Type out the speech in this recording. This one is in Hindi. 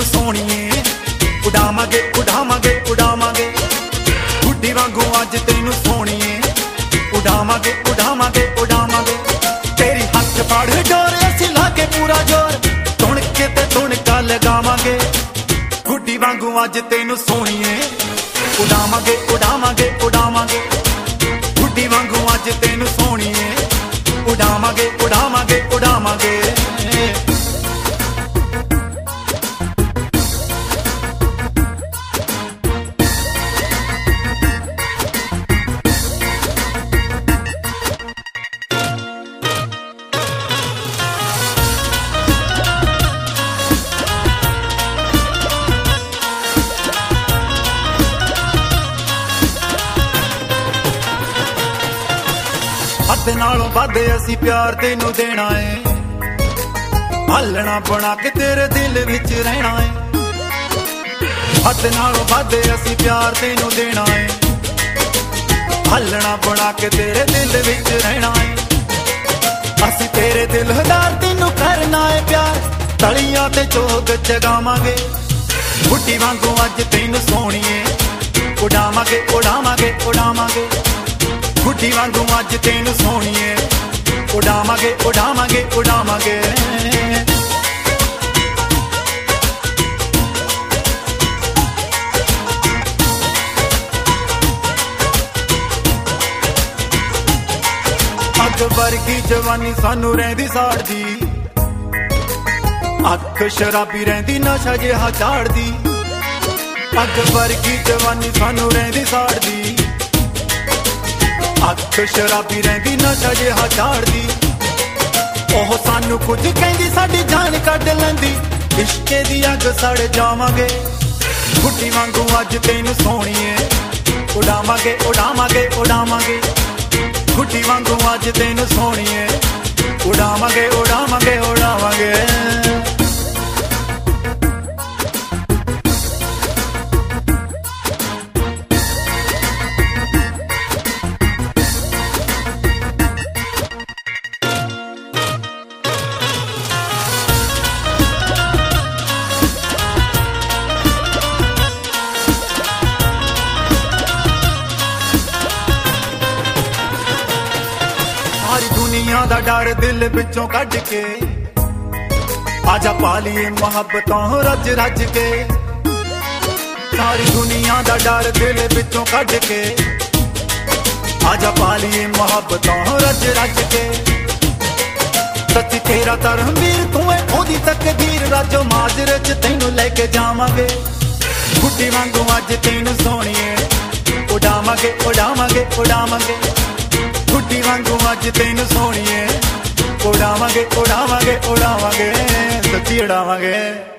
सोहणीए उड़ावांगे उड़ावांगे उड़ावांगे गुड्डी वांगू अज तैनू सोहणीए उड़ावांगे उड़ावांगे उड़ावांगे तेरी हथ फड़ डोर असीं ला के पूरा जोर तुणके ते तुणका लगावांगे गुड्डी वांगू अज तैनू सोहणीए उड़ावांगे उड़ावांगे उड़ावांगे गुड्डी वांगू अज तैनू सोहणीए उड़ावांगे उड़ावांगे उड़ावांगे हद नालों वध असी प्यार तेनू देना है हलना बना के तेरे दिल विच रहना है हद नालों वध असी प्यार तेनू देना है हलना बना के तेरे दिल विच रहना है असी तेरे दिलदार तेनू करना है प्यार तलियां ते चोग जगावांगे बुड्ढी वांगू अज तैनू सोहणीए उड़ावांगे उड़ावांगे उड़ावांगे गुड्डी वांगू अज तैनू सोहणीए उड़ावांगे उड़ावांगे उड़ावांगे अग वर्गी जवानी सानू रहिंदी साड़दी अख शराबी रहिंदी नशा जिहा चाड़दी अग वर्गी जवानी सानू रहिंदी साड़दी अख शराबी रहिंदी नशा जिहा चाड़दी ओह सानू कुछ कहंदी साडी जान कढ लैंदी इश्के दी अग सड़ जावांगे गुड्डी वांगू अज तैनू सोहणीए उड़ावांगे उड़ावांगे उड़ावांगे गुड्डी वांगू अज तैनू सोहणीए उड़ावांगे उड़ावांगे उड़ावांगे सारी दुनिया दा डर दिल विचों कढ के आजा पालीए मोहब्बतों रज रज के सारी दुनिया दा डर दिल विचों कढ के आजा पालीए मोहब्बतों रज रज के सच्ची तेरा धर्मवीर तू है ओदी तकदीर राजो माजरे च तैनू लेके जावांगे गुड्डी वांगू अज तैनू सोहणीए उड़ावांगे उड़ावांगे उड़ावांगे गुड्डी वांगू अज तैनू सोहणीए उड़ावांगे उड़ावांगे उड़ावांगे सच्ची उड़ावांगे।